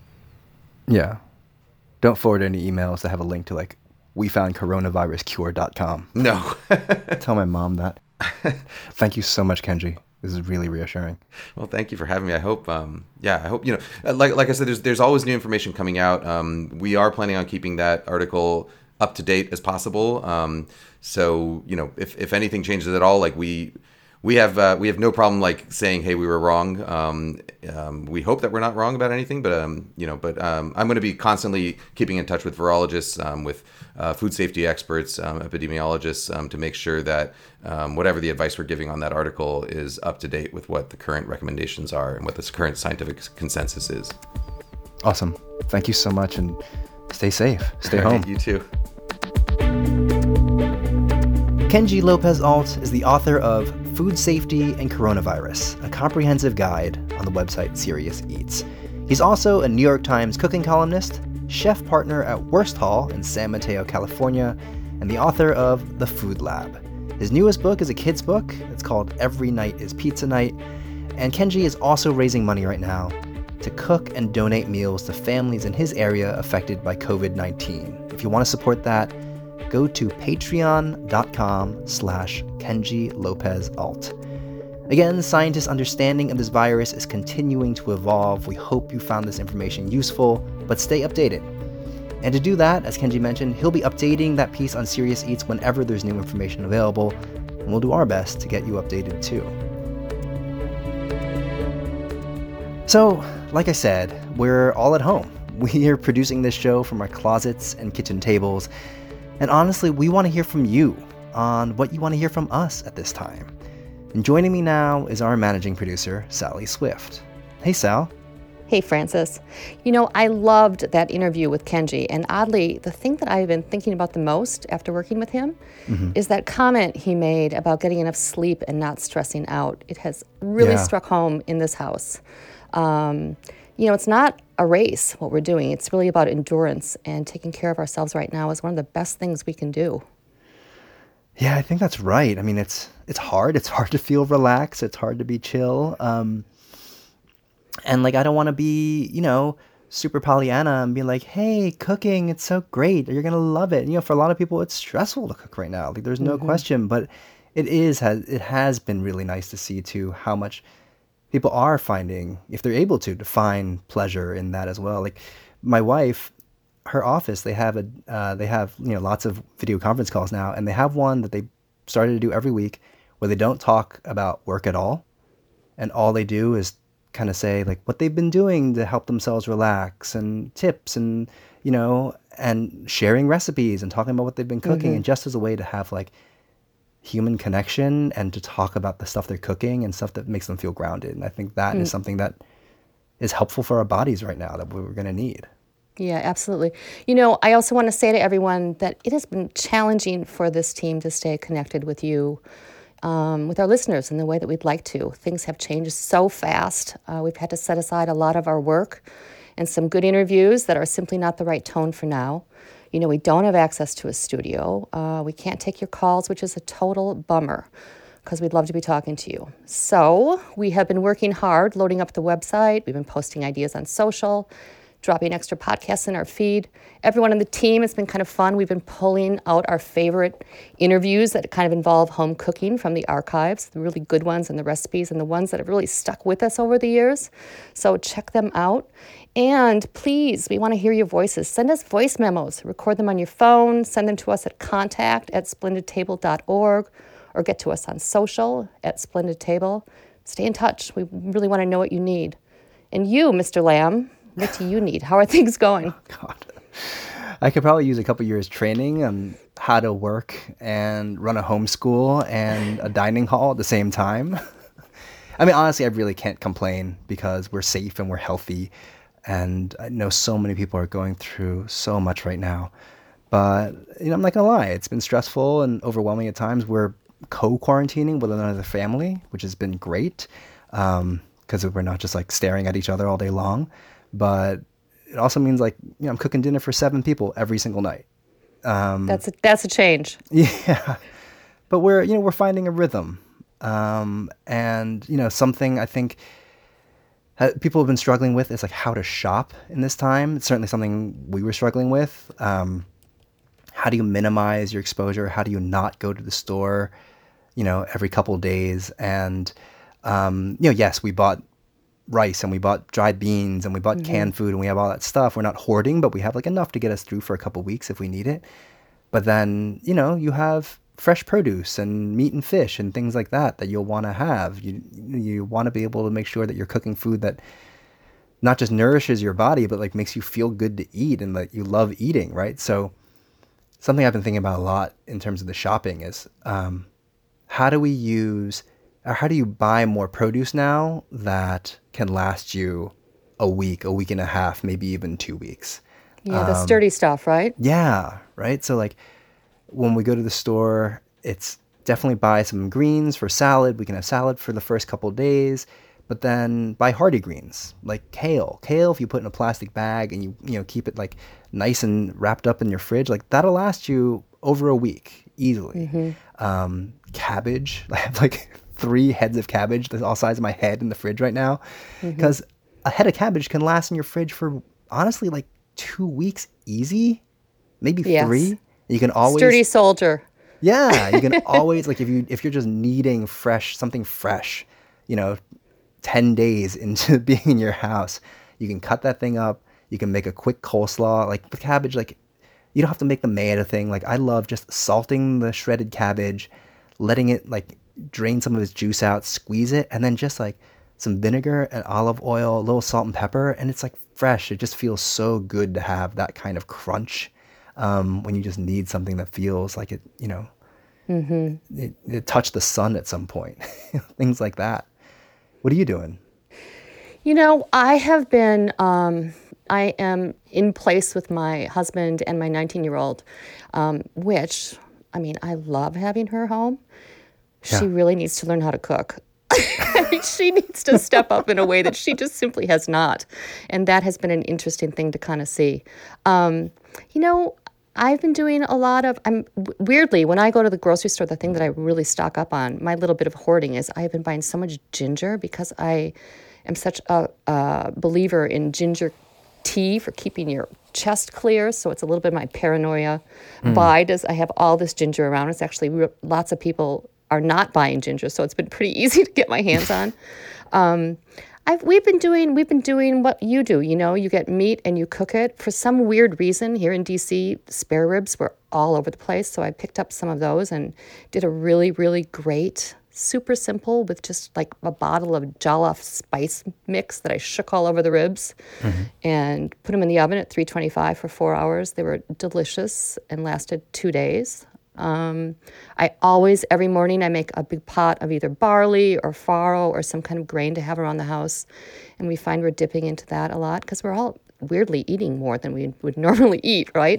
Yeah. Don't forward any emails that have a link to, like, we found coronavirus cure dot com. No. Tell my mom that. Thank you so much, Kenji. This is really reassuring. Well, thank you for having me. I hope, um, yeah, I hope, you know, like like I said, there's there's always new information coming out. Um, we are planning on keeping that article up to date as possible. Um, so, you know, if, if anything changes at all, like we we have uh, we have no problem like saying, hey, we were wrong. Um, um, we hope that we're not wrong about anything, but um, you know, but um, I'm going to be constantly keeping in touch with virologists, um, with uh, food safety experts, um, epidemiologists, um, to make sure that um, whatever the advice we're giving on that article is up to date with what the current recommendations are and what the current scientific consensus is. Awesome. Thank you so much, and stay safe. Stay home. You too. Kenji Lopez-Alt is the author of Food Safety and Coronavirus, a comprehensive guide on the website Serious Eats. He's also a New York Times cooking columnist, chef partner at Worst Hall in San Mateo, California, and the author of The Food Lab. His newest book is a kid's book. It's called Every Night is Pizza Night. And Kenji is also raising money right now to cook and donate meals to families in his area affected by covid nineteen. If you want to support that, go to patreon.com slash Kenji Lopez Alt. Again, scientists' understanding of this virus is continuing to evolve. We hope you found this information useful, but stay updated. And to do that, as Kenji mentioned, he'll be updating that piece on Serious Eats whenever there's new information available, and we'll do our best to get you updated too. So, like I said, we're all at home. We are producing this show from our closets and kitchen tables. And honestly, we want to hear from you on what you want to hear from us at this time. And joining me now is our managing producer, Sally Swift. Hey, Sal. Hey, Francis. You know, I loved that interview with Kenji, and oddly, the thing that I've been thinking about the most after working with him mm-hmm. is that comment he made about getting enough sleep and not stressing out. It has really yeah. struck home in this house. Um, you know, it's not a race, what we're doing. It's really about endurance, and taking care of ourselves right now is one of the best things we can do. Yeah, I think that's right. I mean, it's it's hard. It's hard to feel relaxed. It's hard to be chill. Um And, like, I don't want to be, you know, super Pollyanna and be like, hey, cooking, it's so great. You're going to love it. And, you know, for a lot of people, it's stressful to cook right now. Like, there's no mm-hmm. question. But it is, has, it has been really nice to see, too, how much people are finding, if they're able to, to find pleasure in that as well. Like, my wife, her office, they have, a, uh, they have, you know, lots of video conference calls now. And they have one that they started to do every week where they don't talk about work at all. And all they do is kind of say like what they've been doing to help themselves relax and tips and, you know, and sharing recipes and talking about what they've been cooking mm-hmm. and just as a way to have like human connection and to talk about the stuff they're cooking and stuff that makes them feel grounded. And I think that mm. is something that is helpful for our bodies right now that we're going to need. Yeah, absolutely. You know, I also want to say to everyone that it has been challenging for this team to stay connected with you. Um, with our listeners in the way that we'd like to. Things have changed so fast. Uh, we've had to set aside a lot of our work and some good interviews that are simply not the right tone for now. You know, we don't have access to a studio. Uh, we can't take your calls, which is a total bummer because we'd love to be talking to you. So we have been working hard, loading up the website. We've been posting ideas on social, dropping extra podcasts in our feed. Everyone on the team, it's been kind of fun. We've been pulling out our favorite interviews that kind of involve home cooking from the archives, the really good ones and the recipes and the ones that have really stuck with us over the years. So check them out. And please, we want to hear your voices. Send us voice memos. Record them on your phone. Send them to us at contact at splendid table dot org or get to us on social at Splendid Table. Stay in touch. We really want to know what you need. And you, Mister Lamb, what do you need? How are things going? Oh, God. I could probably use a couple years training on how to work and run a homeschool and a dining hall at the same time. I mean, honestly, I really can't complain because we're safe and we're healthy. And I know so many people are going through so much right now. But, you know, I'm not going to lie. It's been stressful and overwhelming at times. We're co-quarantining with another family, which has been great um, because we're not just like staring at each other all day long. But it also means like, you know, I'm cooking dinner for seven people every single night. Um, that's a, that's a change. Yeah. But we're, you know, we're finding a rhythm. Um, and, you know, something I think people have been struggling with is like how to shop in this time. It's certainly something we were struggling with. Um, how do you minimize your exposure? How do you not go to the store, you know, every couple of days? And, um, you know, yes, we bought rice and we bought dried beans and we bought mm-hmm. canned food and we have all that stuff. We're not hoarding, but we have like enough to get us through for a couple of weeks if we need it. But then, you know, you have fresh produce and meat and fish and things like that that you'll want to have. You you want to be able to make sure that you're cooking food that not just nourishes your body, but like makes you feel good to eat and that you love eating, right? So something I've been thinking about a lot in terms of the shopping is um, how do we use or how do you buy more produce now that can last you a week, a week and a half, maybe even two weeks? Yeah, the um, sturdy stuff, right? Yeah, right? So like when we go to the store, it's definitely buy some greens for salad. We can have salad for the first couple of days, but then buy hardy greens like kale. Kale, if you put in a plastic bag and you you know keep it like nice and wrapped up in your fridge, like that'll last you over a week easily. Mm-hmm. Um, cabbage, I have like three heads of cabbage, the all size of my head in the fridge right now, because mm-hmm. a head of cabbage can last in your fridge for honestly like two weeks easy, maybe yes. three. You can always sturdy soldier. Yeah, you can always like if you if you're just needing fresh something fresh, you know, ten days into being in your house, you can cut that thing up. You can make a quick coleslaw. Like with cabbage, like you don't have to make the mayo thing. Like I love just salting the shredded cabbage, letting it like drain some of its juice out, squeeze it, and then just like some vinegar and olive oil, a little salt and pepper, and it's like fresh. It just feels so good to have that kind of crunch um, when you just need something that feels like it, you know, mm-hmm. it, it touched the sun at some point. Things like that. What are you doing? You know, I have been, um, I am in place with my husband and my nineteen-year-old, um, which, I mean, I love having her home. Yeah. She really needs to learn how to cook. She needs to step up in a way that she just simply has not. And that has been an interesting thing to kind of see. Um, you know, I've been doing a lot of, I'm weirdly, when I go to the grocery store, the thing that I really stock up on, my little bit of hoarding is I have been buying so much ginger because I am such a, a believer in ginger tea for keeping your chest clear. So it's a little bit of my paranoia mm. buy. Does I have all this ginger around? It's actually lots of people are not buying ginger, so it's been pretty easy to get my hands on. Um, I've, we've been doing we've been doing what you do. You know, you get meat and you cook it. For some weird reason, here in D C, spare ribs were all over the place, so I picked up some of those and did a really, really great, super simple with just like a bottle of Jollof spice mix that I shook all over the ribs mm-hmm. and put them in the oven at three twenty-five for four hours. They were delicious and lasted two days. Um, I always, every morning, I make a big pot of either barley or farro or some kind of grain to have around the house. And we find we're dipping into that a lot because we're all weirdly eating more than we would normally eat, right?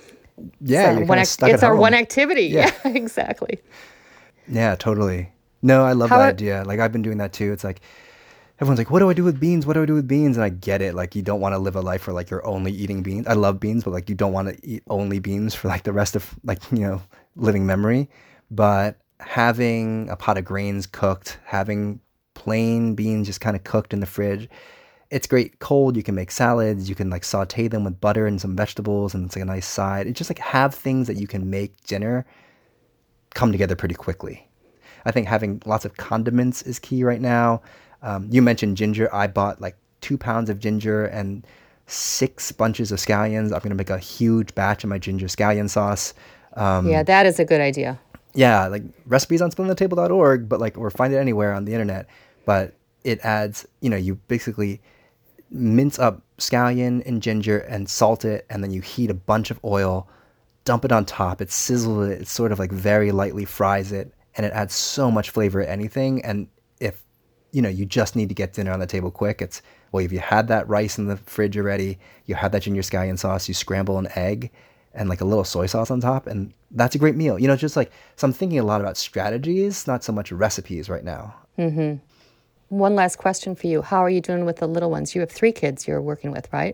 Yeah, so you're one ac- stuck It's at our home. one activity. Yeah. Yeah, exactly. Yeah, totally. No, I love How that are- idea. Like, I've been doing that too. It's like, everyone's like, what do I do with beans? What do I do with beans? And I get it. Like, you don't want to live a life where like you're only eating beans. I love beans, but like you don't want to eat only beans for like the rest of like, you know, living memory. But having a pot of grains cooked, having plain beans just kind of cooked in the fridge, it's great cold. You can make salads. You can like saute them with butter and some vegetables, and it's like a nice side. It's just like have things that you can make dinner come together pretty quickly. I think having lots of condiments is key right now. Um, you mentioned ginger. I bought like two pounds of ginger and six bunches of scallions. I'm going to make a huge batch of my ginger scallion sauce. Um, yeah, that is a good idea. yeah, like recipes on split on the table dot org, but like, or find it anywhere on the internet. But it adds, you know, you basically mince up scallion and ginger and salt it, and then you heat a bunch of oil, dump it on top. It sizzles it. It sort of like very lightly fries it, and it adds so much flavor to anything. And if you know, you just need to get dinner on the table quick. It's, well, if you had that rice in the fridge already, you have that ginger scallion sauce, you scramble an egg and like a little soy sauce on top, and that's a great meal. You know, just like, so I'm thinking a lot about strategies, not so much recipes right now. Mm-hmm. One last question for you. How are you doing with the little ones? You have three kids you're working with, right?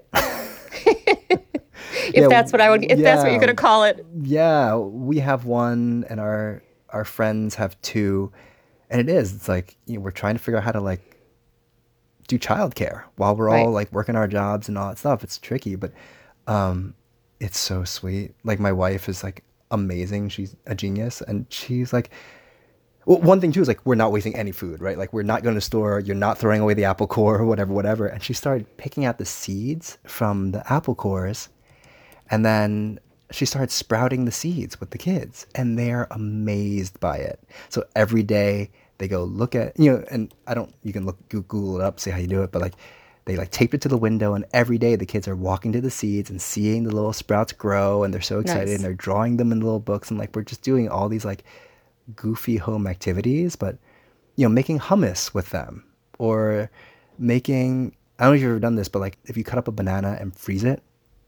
if Yeah, that's what I would, if that's what you're yeah. going to call it. Yeah, we have one, and our our friends have two, and it is. It's like, you know, we're trying to figure out how to like do childcare while we're all Right. like working our jobs and all that stuff. It's tricky, but um, it's so sweet. Like my wife is like amazing. She's a genius, and she's like, well, one thing too is like we're not wasting any food, right? Like we're not going to the store. You're not throwing away the apple core or whatever, whatever. And she started picking out the seeds from the apple cores, and then she started sprouting the seeds with the kids, and they're amazed by it. So every day they go look at, you know, and I don't, you can look, Google it up, see how you do it, but like they like taped it to the window, and every day the kids are walking to the seeds and seeing the little sprouts grow, and they're so excited. Nice. And they're drawing them in little books, and like we're just doing all these like goofy home activities, but you know, making hummus with them, or making, I don't know if you've ever done this, but like if you cut up a banana and freeze it,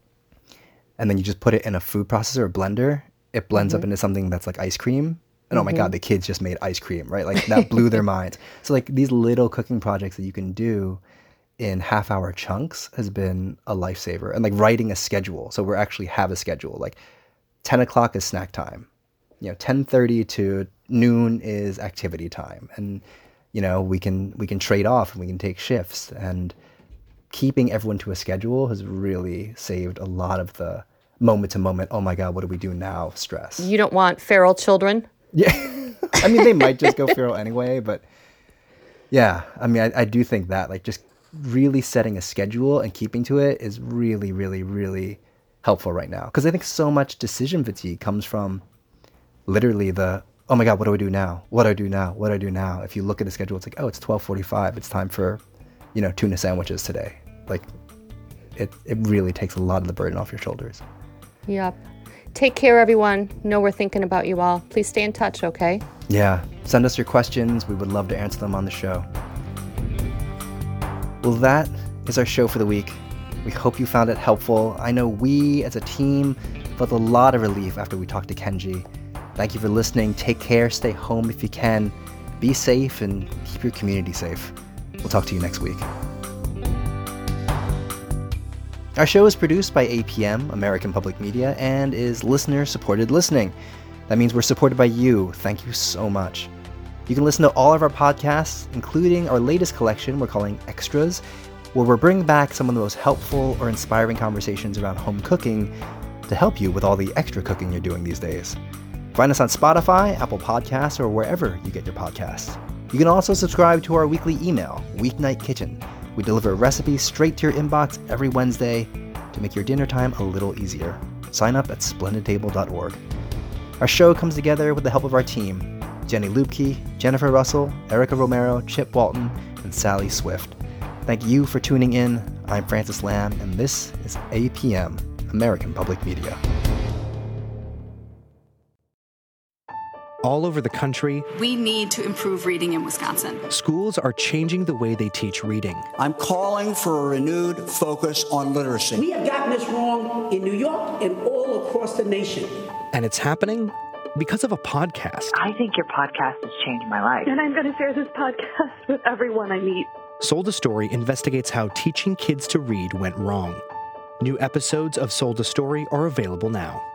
and then you just put it in a food processor or blender, it blends Mm-hmm. up into something that's like ice cream. And oh my God, the kids just made ice cream, right? Like that blew their minds. So like these little cooking projects that you can do in half hour chunks has been a lifesaver. And like writing a schedule. So we actually have a schedule. Like ten o'clock is snack time. You know, ten thirty to noon is activity time. And, you know, we can, we can trade off and we can take shifts, and keeping everyone to a schedule has really saved a lot of the moment to moment, oh my God, what do we do now stress. You don't want feral children? Yeah. I mean, they might just go feral anyway, but yeah, I mean, I, I do think that like just really setting a schedule and keeping to it is really, really, really helpful right now. Because I think so much decision fatigue comes from literally the oh my God, what do I do now? What do I do now? What do I do now? If you look at the schedule, it's like, oh, it's twelve forty-five. It's time for, you know, tuna sandwiches today. Like, it, it really takes a lot of the burden off your shoulders. Yep. Take care, everyone. Know we're thinking about you all. Please stay in touch, okay? Yeah. Send us your questions. We would love to answer them on the show. Well, that is our show for the week. We hope you found it helpful. I know we, as a team, felt a lot of relief after we talked to Kenji. Thank you for listening. Take care. Stay home if you can. Be safe and keep your community safe. We'll talk to you next week. Our show is produced by A P M, American Public Media, and is listener-supported listening. That means we're supported by you. Thank you so much. You can listen to all of our podcasts, including our latest collection we're calling Extras, where we're bringing back some of the most helpful or inspiring conversations around home cooking to help you with all the extra cooking you're doing these days. Find us on Spotify, Apple Podcasts, or wherever you get your podcasts. You can also subscribe to our weekly email, Weeknight Kitchen. We deliver recipes straight to your inbox every Wednesday to make your dinner time a little easier. Sign up at splendid table dot org. Our show comes together with the help of our team, Jenny Lubke, Jennifer Russell, Erica Romero, Chip Walton, and Sally Swift. Thank you for tuning in. I'm Francis Lamb, and this is A P M, American Public Media. All over the country, we need to improve reading in Wisconsin. Schools are changing the way they teach reading. I'm calling for a renewed focus on literacy. We have gotten this wrong in New York and all across the nation. And it's happening because of a podcast. I think your podcast has changed my life. And I'm going to share this podcast with everyone I meet. Sold a Story investigates how teaching kids to read went wrong. New episodes of Sold a Story are available now.